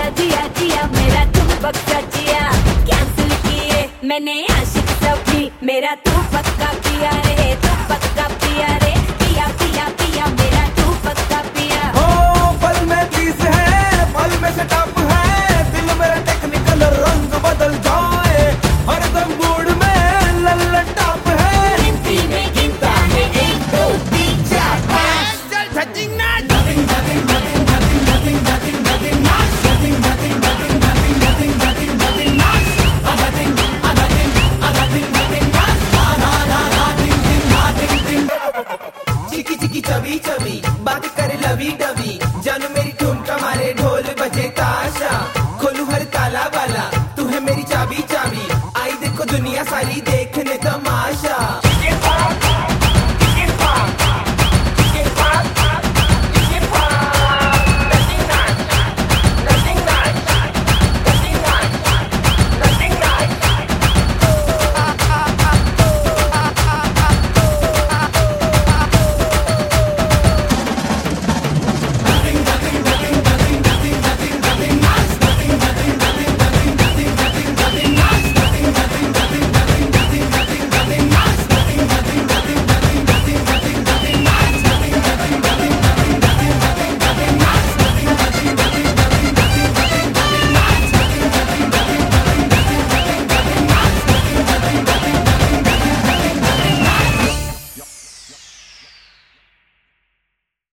जिया जिया मेरा तू पक्का जिया, कैंसिल किए मैंने आशिक सभी, मेरा तू पक्का पिया रे, तू पक्का पिया रे, पिया पिया पिया मेरा तू पक्का पिया। ओ पल में चीज है, पल में सेटअप है, दिल मेरा टेक्निकल रंग बदल जाए, हरदम मूड में लल्लन टॉप है। गिनती में गिनता है 1 2 3 4 5, चल सचिन नाच। चिकी चिकी चबी चबी बात करे लवी डबी, जानू मेरी ठुमका मारे ढोल बजे।